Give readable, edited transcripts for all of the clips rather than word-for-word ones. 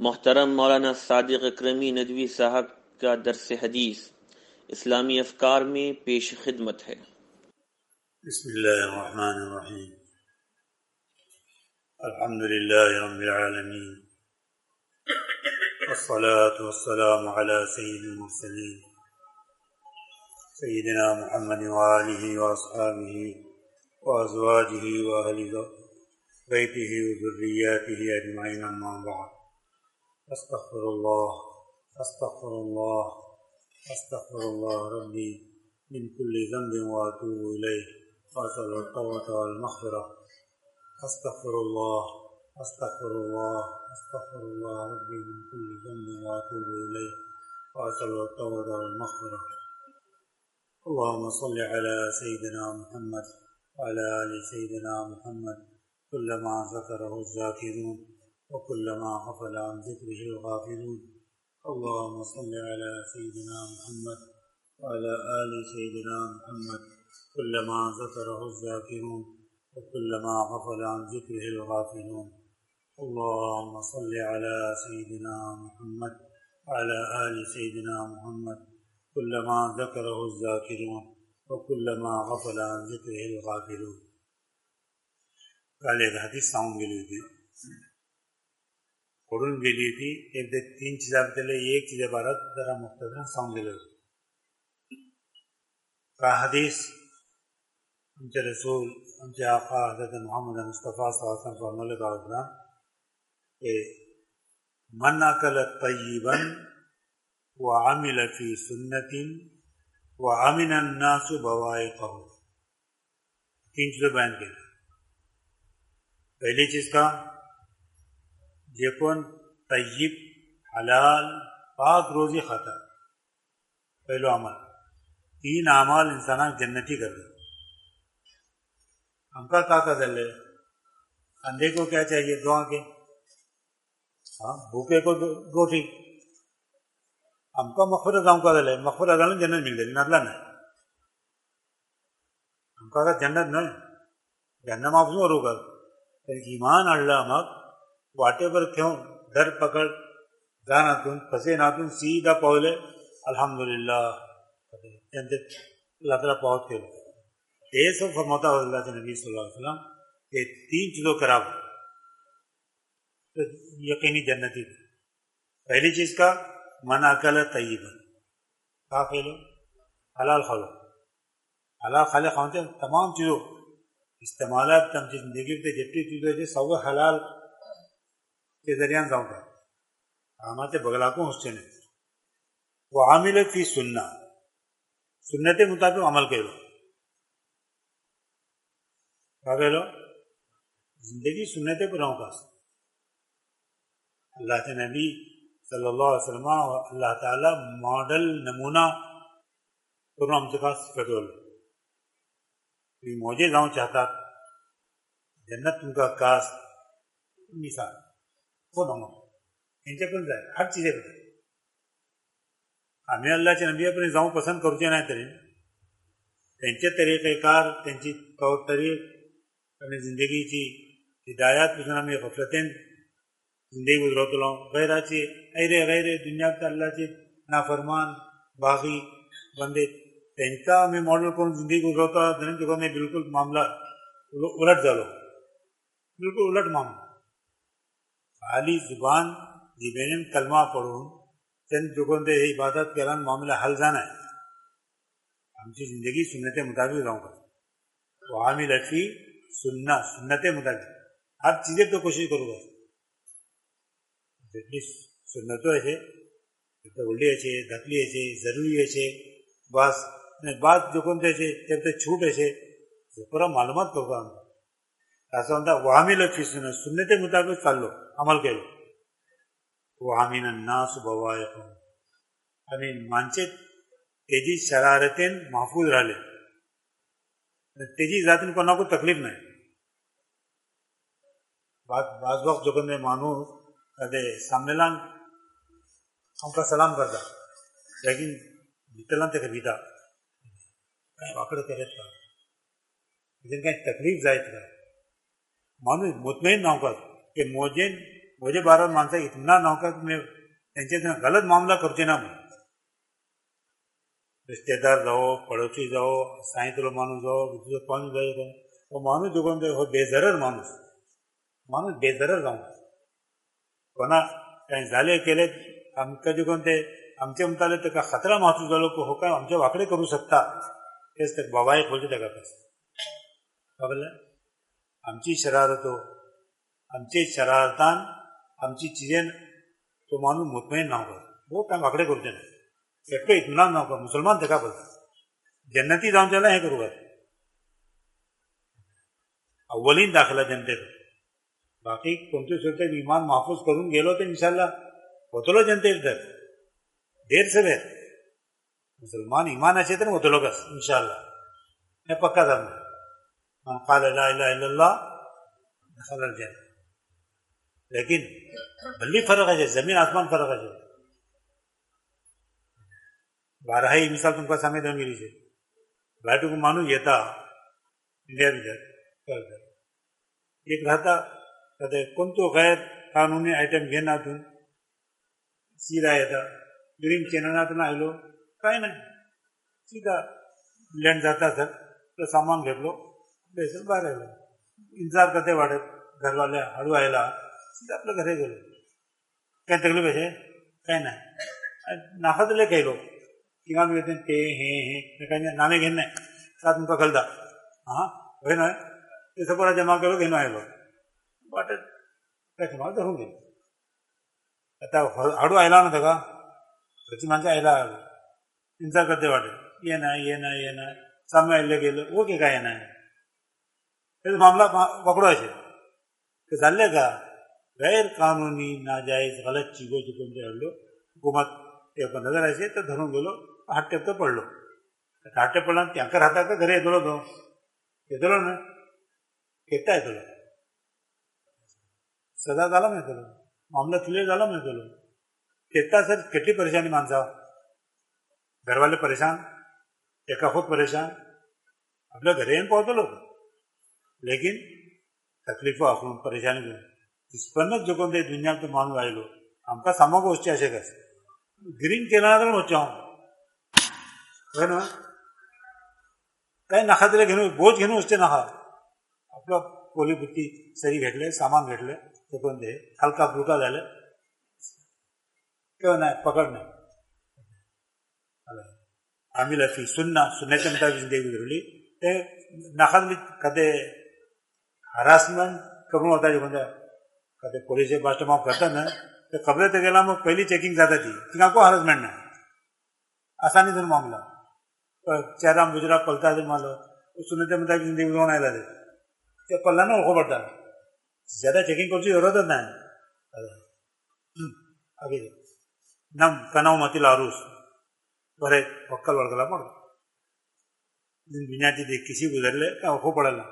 محترم مولانا صادق اکرمی ندوی صاحب کا درس حدیث اسلامی افکار میں پیش خدمت ہے۔ بسم اللہ الرحمن الرحیم، الحمد للہ رب العالمین، والصلاة والسلام علی سید المرسلین سیدنا محمد وآلہ واصحابہ وازواجہ واہل بیتہ وذریاتہ اجمعین، اما بعد، استغفر اللہ ربی من کل ذنب واتوب الیہ واسأل التوبۃ والمغفرہ۔ استغفر اللہ ربی من کل ذنب واتوب الیہ واسأل التوبۃ والمغفرہ۔ اللهم صل على سيدنا محمد وعلى آل سيدنا محمد كلما ذكره الذاكرون وكلما غفل عن ذكره الغافلون۔ اللهم صل على سيدنا محمد وعلى آل سيدنا محمد كلما ذكره الذاكرون وكلما غفل عن ذكره الغافلون۔ اللهم صل على سيدنا محمد وعلى آل سيدنا محمد كلما ذكره الذاكرون وكلما غفل عن ذكره الغافلون۔ کل ایک حدیث ساؤنڈ گلی تھی، قرون گلی تھی، ایک دے تین چیزیں بتلے، ایک چیز عبارت ذرا مختصر ساؤنڈ گلی کا حدیث ہم سے رسول ہم سے آقا حضرت محمد مصطفیٰ صلی اللہ علیہ وسلم فرمانے کا حکم کہ من اکل طیبا وعمل فی سنت وامن الناس بوائقہ، تین چیزیں بیان کی۔ پہلی چیز کا جیکون طیب حلال پاک روزی کھاتا، پہلو عمل، تین اعمال انسانہ جنتی کر دے۔ ہم کا دلے اندھے کو کیا چاہیے؟ دعا کے، بھوکے کو روٹی۔ ہم کا مغفرت ہم کا دلے مغفرت دلے جنت مل دے، نہ ہم کا جنت نہیں جنت آپ سے روکا ایمان اللہ مک واٹے پر کیوں در پکڑ جانا تم پھنسے نہ تم سیدھا پہلے الحمدللہ اللہ تعالیٰ پہنچ کے یہ سب فرماتا ہے اللہ کے نبی صلی اللہ علیہ وسلم کہ تین چیزوں خراب تو یقینی جنتی تھی۔ پہلی چیز کا من اکل طیبا، کا کھیلو حلال کھالو، حلال کھالے کھاتے تمام چیزوں استعمالات تم چیز زندگی تے جتنی چیزیں جو سب حلال کے ذریعہ جاؤں گا ہمارے بگلا کو حسن ہے۔ وہ عامل فی سننا، سنت مطابق عمل کرو، کیا کہہ لو زندگی سنت پر رہوں گا۔ اللہ کے نبی صلی اللہ علیہ وسلم اللہ تعالیٰ ماڈل نمونہ کرو ہم سے پاس فٹول موجے جاؤں چاہتا جنت تم کا کاس مثال خود ہم ان سے بن جائے ہر چیزیں بتائے ہمیں اللہ کے نبی اپنے جاؤں پسند کرتے نہیں ترین تینچے طریقہ کار تینچی طور طریق اپنی زندگی کی ہدایات پسند میں غفلتیں زندگی گزروت لوں غیر اچھی غیر دنیا کا اللہ کے نافرمان باغی بندے تینتا میں ماڈل کو زندگی گزروتا دن جو میں بالکل معاملہ الٹ ڈالو، بالکل الٹ معاملہ خالی زبان جبین کلمہ پڑھوں چند جو دے عبادت کے اعلان معاملہ حل جانا ہے۔ ہم سے زندگی سنت مطابق رہوں گا، وہ عامل فی سننا سنت مطابق ہر چیزیں تو کوشش کروں گا جتنی سنتوں ایسے اولڈی ایسے دھکلی ایسے ضروری ایسے بس بات جو کون ایسے جب چھوٹ ایسے پورا معلومات کروں گا ہم ایسا ہوتا وہ عامل فی سنت سنت مطابق چل لو عمل کرو۔ وہ عامین الناس بوائقہ ہمیں مانچے تیجی شرارتیں محفوظ رہ لے، تیجی ذاتن کو نہ کوئی تکلیف نہیں۔ بعض وقت جو میں مانوں سامنے لان ہم کا سلام کرتا لیکن بیتلان تک بیتا کہیں واقع کرے تھا لیکن کہیں تکلیف ظاہر تھا مانو مطمئن نہ ہوگا کہ موجن म्हजे बारात माणसाक इतमान नव्हता की त्यांचे गलत मामला करचे ना म्हणून. रिश्तेदार जावो, पडोशी जावो, सायतलो माणूस जावो, तुजो कोण जायो तो माणूस जो कोण हो बेजरर माणूस बेजरर जावन कोणा कांय जालें केलें आमकां जे कोण ते आमचे म्हणटाले ताका खतरा महसूस जालो की हो काय आमचे वांकडे करूं शकता, तेच ते बाबाय बोलचे ताका खबर आमची शरारतो, आमचे शरारतान आमची चिजेन तो माणूस मुतमईन नावता, वो काय वांकडे करचे ना, एकटो इतमान नावता, मुसलमान ताका बोलता जन्नती जावंचे जाल्यार हें करूं अव्वलीन दाखला जनतेक. बाकी कोणते सुद्धा इमान महफूज करून गेलो तर इंशाल्लाह होतलो जनतेक तर देर से देर मुसलमान इमान असे तर होतलो कस इंशाल्लाह, हे पक्का जाणं. من قال لا اله الا الله دخل الجنة. لیکن بلی فرق ہے، زمین آسمان فرق ہے. بارہ ہی مثال تم کو سامنے دوں گی. بھائی کو مانو یہ تھا انڈیا بھی ایک رہتا کہتے کون تو غیر قانونی آئٹم گھینا تم سیدھا یہ تھا گرین چیننا تو نہ آئلو کہیں نہیں سیدھا لینڈ جاتا سر تو سامان گھر لو بیسل باہر آئلو انتظار کرتے واڑے گھر والے ہڑو آئلا سیدھا اپنے گھرے گئے کہیں تکلیف ہے کہیں نہیں ناخت لے کہیں لو کینگان کہتے ہیں تے ہیں کہیں نامے گھننے ساتھ ان کا کھلتا ہاں وہی نا یہ سب پورا جمع کرو گھنو آئلو واٹر کیسے مار دھروں گے کہتا ہڑو آئلا نہ تھا کچھ مانچہ آئلا انتظار کرتے واڑے یہ نہ سامنے آئلے گئے وہ کیا کہا یہ نہ ہے معاملہ پکڑو ایسے کہ چلے گا غیر قانونی ناجائز غلط چیزوں جو تم ہڑ لو حکومت کے اوپر نظر ایسے تو دھروں گے لو ہٹے تو پڑھ لو ہٹے پڑھنا ત્યાં કર હતા કે ઘરે દોલો તો કેદલો ને કેતા દોલો સદા झाला મેં દોલો મામલા ક્લિયર झाला મેં દોલો કેતા સર કેટલી પરેશાની માનસા घर वाले परेशान एका खुद परेशान आपल्या घरी येऊन पावतो लोक लेकिन तकलीफ आखून परेशानी घेऊन तिसपन्नच जो कोण ते दुनियात माणूस आयलो आमकां सामको वचचें अशें कशें ग्रीन केला तर वचचें हांव कळ्ळें न्हू कांय नाका जाल्यार घेवन बोज घेवन वचचें नाका आपलो पोली बुत्ती सरी घेतले सामान घेतले तो कोण ते हलका फुलका जाले क्यों नाही पकड नाही आमिला फी सुन्नच्या मुताबिक जिंदगी गुजरली ते नाका कदे हरासमेंट करून वता कोणत्या कदे पोलीस बास्ट माफ करता ना ते खबरे ते गेला मग पहिली चेकिंग जाता ती तिंगा को हरासमेंट नाही आसानी धरून मामला चेहरा गुजरा पलता मालो सुन्नच्या मुताबिक जिंदगी गुजरून आयला ते पल्ल्यानं ओळखो पडटा ज्यादा चेकिंग करची जरूरतच नाही आगे नम कनाव मतील आरूस बरे वक्कल वळगला पड दुनियाची ती किसी गुजरले का ओळखो पडला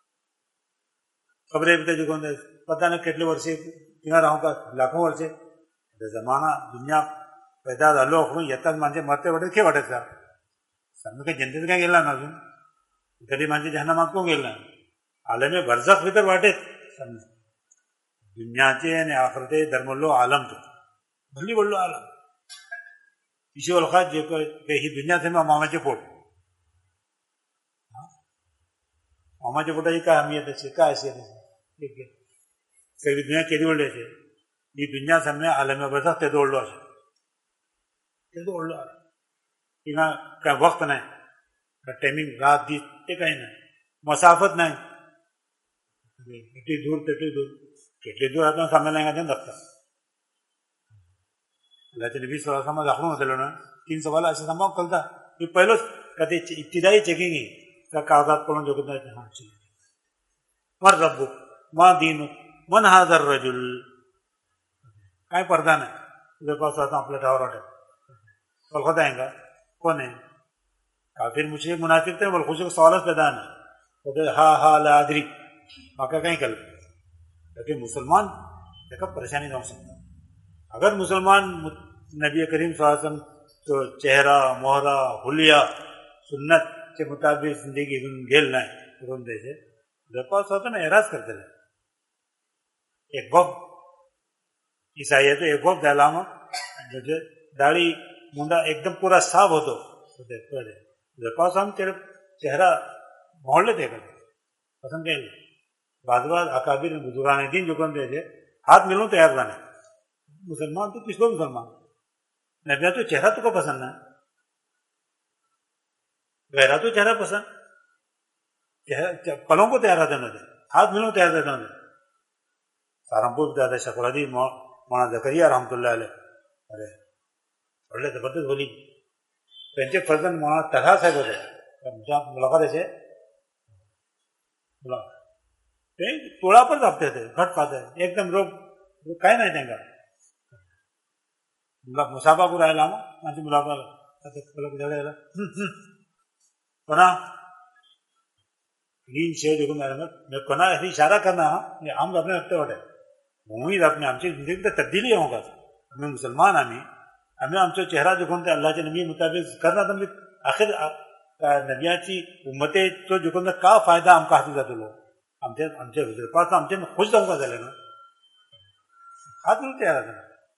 खबरे जो कोण पता न કેટલે વર્ષે तिंगा राहू का लाखो वर्षे जमाना दुनिया पैदा झालो म्हणून येतात माणसे मरते वाटत खे वाटत का समजा काही जनतेत काय गेला ना अजून कधी माणसे ज्यांना मागतो गेला आलमे बरजख भितर वाटेत समजा दुनियाचे आणि आखरते धर्मलो आलम तो भली बोललो आलम इसी ओळखा जे ही दुनिया से मामाचे पोट मामाच्या पोटाची काय अहमियत असे काय असे सगळी दुनिया केली ओढली असे ही दुनिया सामने आलमे बरसात ते ओढलो असे ते ओढलो किंवा काय वक्त नाही काय टायमिंग रात दीस ते काही नाही मसाफत नाही કેટલી દૂર કેટલી દૂર आता सामने नाही लागतात अल्लाहच्या नबी सल्लल्लाहु अलैहि वसल्लम दाखवून होतलो ना 3 सवाल असे सांभाळ कळता मी पहिलोच का ते इब्तिदाई चेकिंग आहे त्या कागदात पडून जोगत नाही मर रब्बू मा दीन मन हाजर रजुल काय पडदा नाही तुझ्या पावसात आपल्या ठावर वाटत ओळखत आहे का कोण आहे काफिर मुश्रिक मुनाफिक ते ओळखूचे सवालच पैदा नाही हा ला अदरी माका काही कळलं लेकिन मुसलमान त्याका परेशानी जाऊ शकता अगर मुसलमान नबी करीम सल्लल्लाहु अलैहि वसल्लम तो चेहरा मोहरा हुलिया सुन्नत के मुताबिक जिंदगी गेल नाही करून द्यायचे जपास होता ना एराज करते एक वक्त ईसाईचं एक वक्त झाला मग म्हणजे दाढी मुंडा एकदम पुरा साफ होतो जवळपास हम तेरे चेहरा मोड़ लेते पसंद करेंगे बाद बाद अकाबिर बुजुर्गान दिन जो कौन थे हाथ मिलूं तैयार बने मुसलमान तो किसको मुसलमान नबिया तो चेहरा तो को पसंद है गहरा तो चेहरा पसंद पलों को तैयार रहते थे हाथ मिलूं तैयार रहते थे सहारनपुर दादा शकरादी मौलाना जकरिया रहमतुल्लाह अलैह अरे ಒಳ್ಳೆ ಜಬರ್ದಸ್ತ್ बोली त्यांचे फर्जंद मौलाना तलहा साहेब होते मुलाकात असे ते तोळापर जापते ते घट पाहते एकदम रोग काय नाही त्यांना मुसाफा को राहिला मग माझी मुलाकात कोणा क्लीन शेव देखून मैं कोणा ऐसी इशारा करना हम अपने हफ्ते वाटे मुंबईत अपने आमची जिंदगी तर तब्दीली होगा हमें मुसलमान हमें आमचा चेहरा देखून ते अल्लाहच्या नबी मुताबिक करणार तर आखिर नबियाची उम्मते तो देखून का फायदा आमका हाती जातो आमच्या हुजूरपास आमचे खुश जाऊन का झाले ना हात मिळून तयार झाला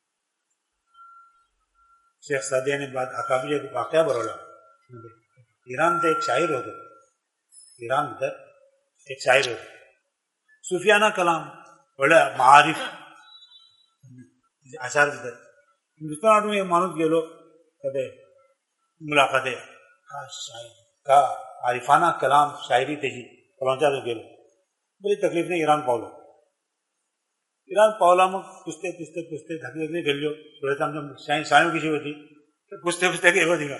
शेख सादी यांनी अकाबी एक वाक्या बरवला इराणचं एक शाहीर होतो इराण भीतर एक शाहीर होतो सुफियाना कलाम ಒಳ್ಳೆ मारिफ आशार भीतर हिंदुस्तान एक माणूस गेलो कदे मुलाकाते का आरिफाना कलाम शायरी त्याची फलांच्या गेलो बरी तकलीफने इराण पावला मग पुसते धकले गेलो थोडेच आमच्या शाळेव कशी होती तर पुसते गेलो तिला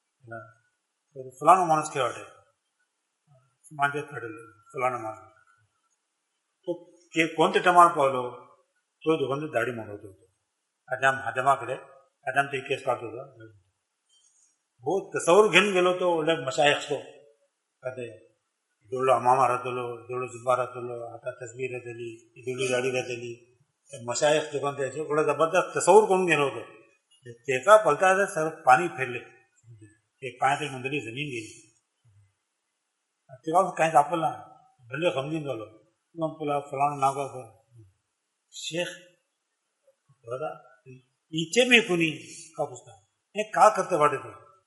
फलाणो माणूस खेळ वाटे माझ्यात घडले फलाणो माणूस तो कोणते टमाळ पावलो तो दोघांना दाढी मागवतो हजामाकडे हजाम ते केस काढतो हो तसावर घेऊन गेलो तो ಒಳ್ಳೆ मशायख तो ಅದೇ ಇದೊಳ್ಳು ಅಮಾಮ ರಾತಲು ಇದೊಳ್ಳು ಜುಬ್ಬಾ ರಾತಲು आता तस्वीर राहतली ಇದೊಳ್ಳು दाढी राहतली मशायख दुकान त्याचे थोडा जबरदस्त तसावर करून गेलो होतो त्याचा पलता सर पाणी फिरले एक पायातली मंडळी जमीन गेली तेव्हा काही सापडला भले समजून झालो मग तुला फलाणं नाव का शेख बघा इचे मी कुणी का पुसता हे का करते वाटे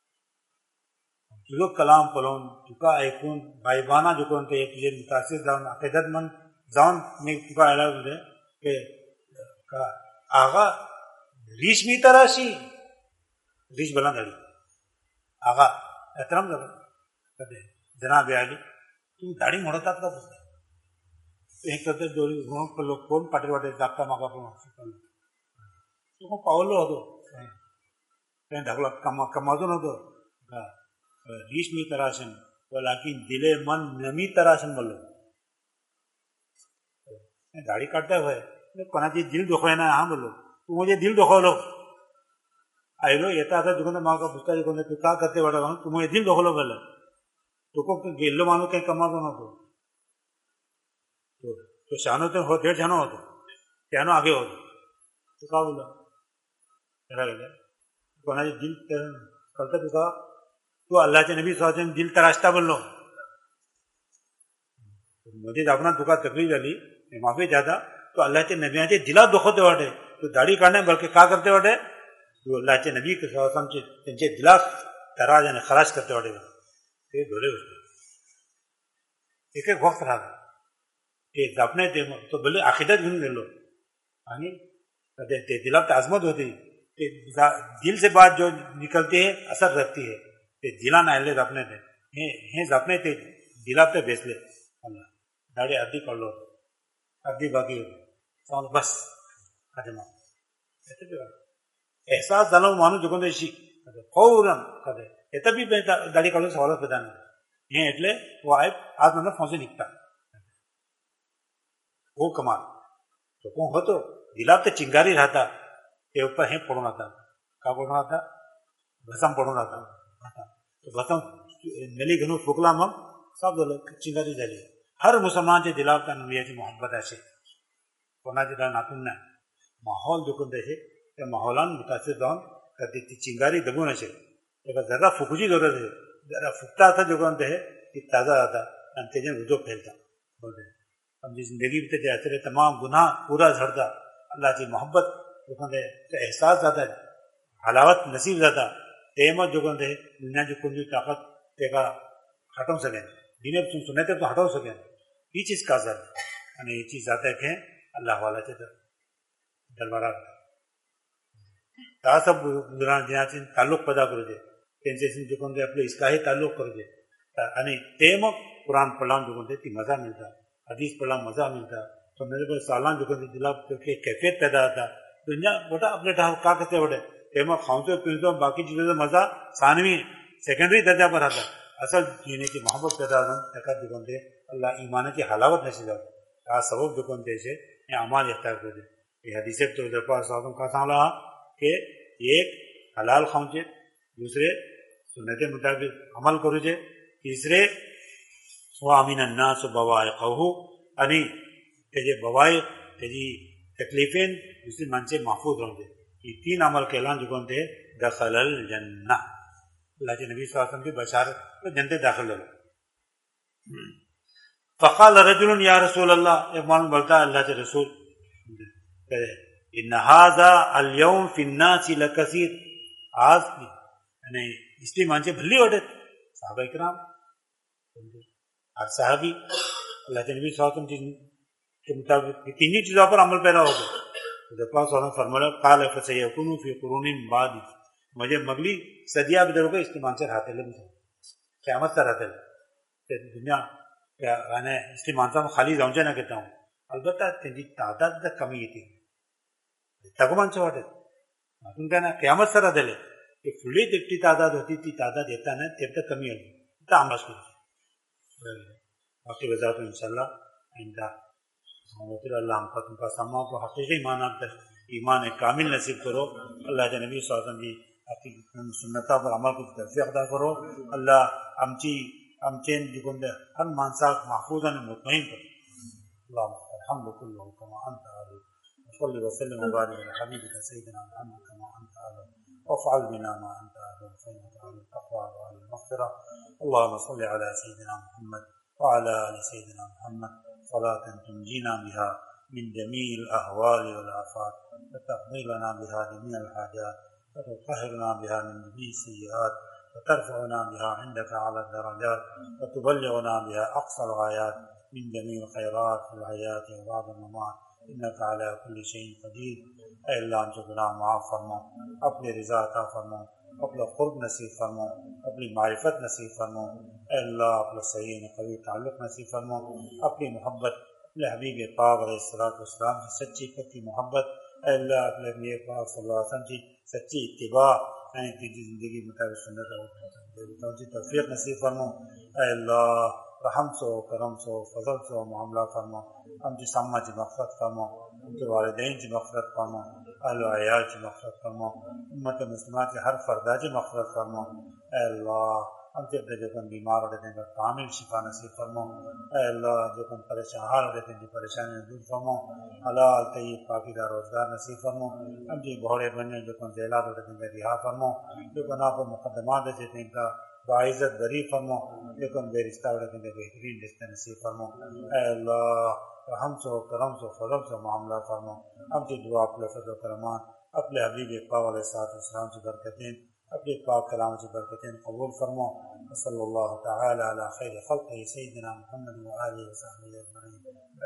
तुझं कलाम पळवून तुका ऐकून बायबाना जुकून ते तुझे मुतासीर जाऊन अकेदत मन जाऊन मी तुका आयला म्हणजे ते का आगा रीश मी तराशी रीश बला झाली आगा एहतराम झाला कधी जनाबे आली तुम्ही दाढी मोडतात का पुसता हे करते दोरी कोण पाटील वाटे जागता मागा पण तो मग पावलो होतो काही ढकला कमाजून होतो रीश मी तराशन लाकी दिले मन नमी तराशन बोललो दाढी काढताय भाई कोणाची दिल दुखवाय ना हा बोललो तू म्हणजे दिल दुखवलो आयलो येता आता दुकान मागा पुस्तक दुकान तू का करते वाटा तू म्हणजे दिल दुखवलो बोल तो गेलो माणूस काही कमाजून होतो तो शानो तो हो डेढ़ जानो होतो त्यानो आगे होतो तू का बोलला कोणाचे दिल कळतं तुका तू अल्लाहच्या नबी स्वतः दिल तराशता बोललो मध्ये आपण तुका तकलीफ झाली माफी जाता तो अल्लाहच्या नबियाचे दिला दुखवते वाटे तू दाढी काढणे बल्कि का करते वाटे तू अल्लाहचे नबी त्यांचे दिला तराज आणि खराश करते वाटे ते धोरे होते एक वक्त राहता ते जापणे ते तो भले आखिदत घेऊन गेलो आणि ते दिला तर आजमत होती दिल से बात जो निकलती है असर रखती है ते दिला नाहिले जापणे ते हे जापणे ते दिला पे बेसले दाढी अर्धी काढलो होतो अर्धी बाकी होती बस हजमा एहसास झाला माणूस जुकून शिक फौरन कदे येतं बी दाढी काढून सवालच प्रधान हे એટલે वो आय आज नंतर फौजे निघतात वो कमाल तो कोण होतो दिला तर चिंगारी राहतात ते ऊपर हे पडून राहतात का पडून राहतात घसम पडून राहतात तो घसम नली घेऊन फुकला मग सब झालं चिंगारी झाली हर मुसलमानच्या दिलावर त्या नबियाची मोहब्बत असे कोणाची त्याला नातून नाही माहोल दुखून त्याचे त्या माहोलान मुतासीर जाऊन कधी ती चिंगारी दबून असेल तेव्हा जरा फुकूची गरज आहे जरा फुकता आता दुकान ते ती ताजा जाता आणि त्याचे उजो फैलता बोलते आमची जिंदगी ते असलेले तमाम गुन्हा पूरा झडता अल्लाहची मोहब्बत جو احساس زیادہ حلاوت نصیب زیادہ تیمت جو دنیا جو کل طاقت کا ہٹو سکیں دین سنتے تو ہٹو سکیں یہ چیز کا اثر یعنی یہ چیز زیادہ کہ اللہ والا سے دربارہ تا سب گزران جہاں سے تعلق پیدا کرو جائے تین جو اپنے اصلاحی تعلق کرو جائے یعنی تیم قرآن پڑھنا جو تی مزہ ملتا حدیث پڑھنا مزہ ملتا تو میرے کو سالان جو دلا کیفیت پیدا ہوتا دنیا بیٹا اپنے کا کہتے بڑے تیم کھاؤں پیتے باقی چیزوں سے مزہ ثانوی سیکنڈری درجہ پر آتا اصل جینے کی محبت پیدا ہوتا جو اللہ ایمان کی حلاوت نصیب ہوتا سبب جو سے اعمال اختیار کر دے یہ حدیث تو کا سامنا کہ ایک حلال کھاؤں دوسرے سنت مطابق عمل کرو تیسرے وامن الناس بوائقہ یعنی تیجے بوائق تیجی تکلیفیں دوسری من سے محفوظ ہوں گے یہ تین عمل کے اعلان جو تھے دخل الجنہ اللہ کے نبی صلی اللہ علیہ وسلم کی بشارت جنتے داخل ہو فقال رجل یا رسول اللہ ایک معلوم بولتا ہے اللہ کے رسول ان هذا اليوم في الناس لكثير آج یعنی اس لیے مان سے بھلی ہوتے صحابہ کرام اور صحابی اللہ کے نبی صلی اللہ علیہ وسلم کے مطابق تینی چیزوں پر عمل پیدا ہو گئے فرمایا قال فسيكون في قرون بعد مجھے مغلی صدیہ بھی درو گے اس کے مان سے رہتے لے قیامت تک رہتے لے دنیا یعنی اس کے مان سے خالی رونجے نہ کہتا ہوں البتہ تیری تعداد تک کمی تھی تک مان سے واٹے تم کہنا قیامت سر رہتے لے کہ فلی دیکھتی تعداد ہوتی تھی تعداد دیتا نہیں تب تک کمی ہوگی اتنا عمل کرو باقی وضاحت ان شاء اللہ آئندہ اللہ ہم کا تم کا سما کو حقیقی ایمان کامل نصیب کرو اللہ کے نبی صلی اللہ علیہ وسلم کی سنتہ پر عمل کو ترفیع ادا کرو اللہ امچین جو ہر مانسا محفوظ مطمئن کرو اللهم الحمد كله كما انت عالم وصلي وسلم وبارك على حبيبك سيدنا محمد كما انت عالم وافعل بنا ما انت عالم فانك على التقوى وعلى المغفره اللهم صل على سيدنا محمد وعلى ال سيدنا محمد صلاة تنجينا بها من جميع الاهوال والافات وتقضي لنا بها جميع الحاجات وتطهرنا بها من جميع السيئات وترفعنا بها عندك على الدرجات وتبلغنا بها اقصى الغايات من جميع الخيرات في الحياة وبعد الممات انك على كل شيء قدير اے اللہ ہم سے گناہ معاف فرما اپنی رضا عطا فرما اپنا قرب نصیب فرما اپنی معرفت نصیب فرما اے اللہ اپنا صحیح قوی تعلق نصیب فرما اپنی محبت اپنے حبیب پاک علیہ الصلوۃ والسلام کی سچی پکی محبت اے اللہ اپنے حبیب پاک صلی اللہ علیہ وسلم کی سچی اتباع یعنی تیری زندگی مطابق سنت کی توفیق نصیب فرما اے اللہ رحم سو کرم سو فضل سو معاملہ فرما ہم کی سما کی مغفرت فرما ہم کے والدین کی مغفرت فرما اہل و عیال کی مغفرت فرما امت مسلمہ کے ہر فردہ کی مغفرت فرما اے اللہ ہم سے جو بیمار رہتے ہیں کامل شفا نصیب فرما اے اللہ جو پریشان رہتے ہیں پریشانی دور فرما حلال طیب پاکیزہ روزگار نصیب فرما ہم جی بھوڑے بننے جو ذیلات رہتے ہیں رہا فرما جو گناہ پر مقدمات دیتے ہیں ان کا باعزت بری فرما لیکن بے رشتہ رہتے ہیں بہترین رشتہ نصیب فرما اے اللہ ہم سو کرم سو فضل سو معاملہ فرما ہم کی دعا اپنے فضل و کرمان اپنے حبیب پاک علیہ السلام سے برکتیں اپنے پاک کلام سے برکتیں قبول فرما صلی اللہ تعالی علی خیر خلقہ سیدنا محمد و آلہ و صحبہ اجمعین.